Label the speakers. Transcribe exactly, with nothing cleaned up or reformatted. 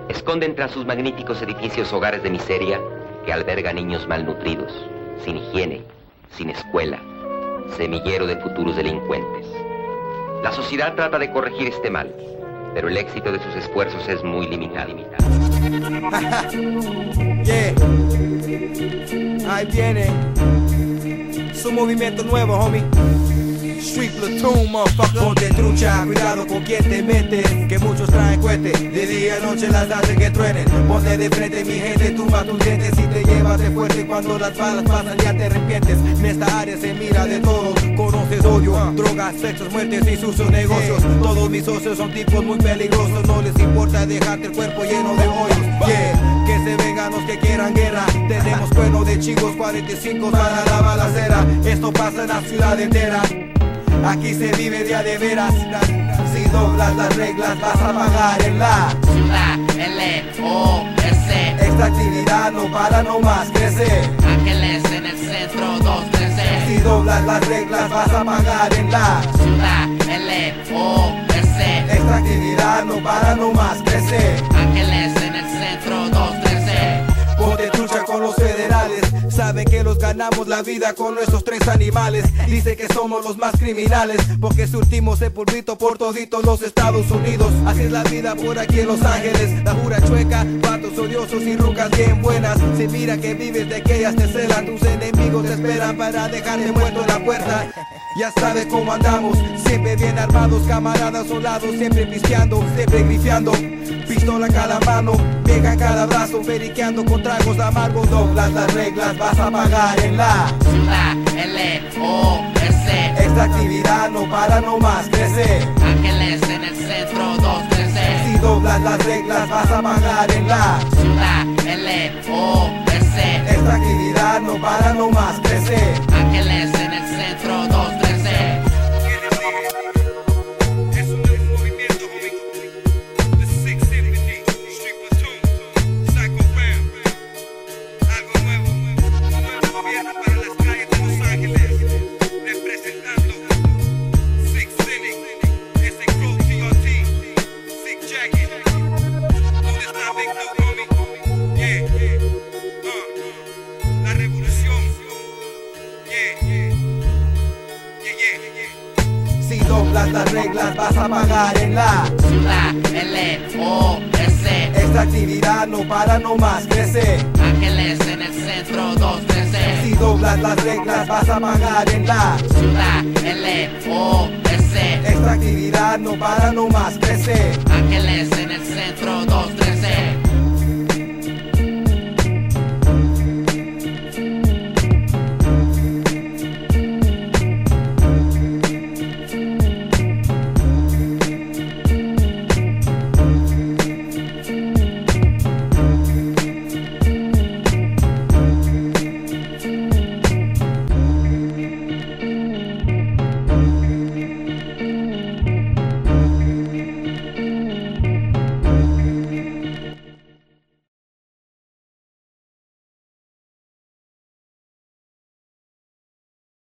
Speaker 1: esconden tras sus magníficos edificios hogares de miseria que albergan niños malnutridos, sin higiene, sin escuela, semillero de futuros delincuentes. La sociedad trata de corregir este mal, pero el éxito de sus esfuerzos es muy limitado.
Speaker 2: Yeah. Ahí viene su movimiento nuevo, homie. Street Platoon, motherfucker. Ponte trucha, cuidado con quien te metes, que muchos traen cohetes, de día a noche las hacen que truenen. Ponte de frente, mi gente, tumba tus dientes y te llevas de fuerte cuando las balas pasan ya te arrepientes. En esta área se mira de todo, conoces odio, drogas, sexos, muertes y sus negocios. Todos mis socios son tipos muy peligrosos, no les importa dejarte el cuerpo lleno de hoyos. Yeah, que se vengan los que quieran guerra, tenemos cuerno de chicos cuarenta y cinco para la balacera. Esto pasa en la ciudad entera, aquí se vive de a de veras. Si doblas las reglas vas a pagar en la
Speaker 3: Ciudad L O S.
Speaker 2: Esta actividad no para, no más crece.
Speaker 3: Ángeles en el centro dos trece.
Speaker 2: Si doblas las reglas vas a pagar en la
Speaker 3: Ciudad L O S.
Speaker 2: Esta actividad no para, no más crece.
Speaker 3: Ángeles en el centro dos trece.
Speaker 2: Ponte trucha con los federales, saben que los ganamos la vida con nuestros tres animales. Dicen que somos los más criminales porque surtimos el pulvito por toditos los Estados Unidos. Así es la vida por aquí en Los Ángeles, la jura chueca, vatos odiosos y rucas bien buenas. Se mira que vives de que ellas te celan, tus enemigos te esperan para dejarte muerto en la puerta. Ya sabes cómo andamos, siempre bien armados, camaradas solados, siempre pisteando, siempre grifiando. Pistola en cada mano, pega en cada brazo, periqueando con tragos amargos. Doblas las reglas, vas a pagar en la
Speaker 3: Ciudad L O S.
Speaker 2: Esta actividad no para, no más crece.
Speaker 3: Ángeles en el centro dos trece.
Speaker 2: Si doblas las reglas, vas a pagar en la
Speaker 3: Ciudad L O S.
Speaker 2: Esta actividad no para, no más crece.
Speaker 3: Ángeles en el centro dos trece.
Speaker 2: Si doblas las reglas vas a pagar en la
Speaker 3: Ciudad L O S.
Speaker 2: Esta actividad no para, no más crece.
Speaker 3: Ángeles en el centro dos trece.
Speaker 2: Si doblas las reglas vas a pagar en la
Speaker 3: Ciudad L O S.
Speaker 2: Esta actividad no para, no más crece.
Speaker 3: Ángeles en el centro dos trece.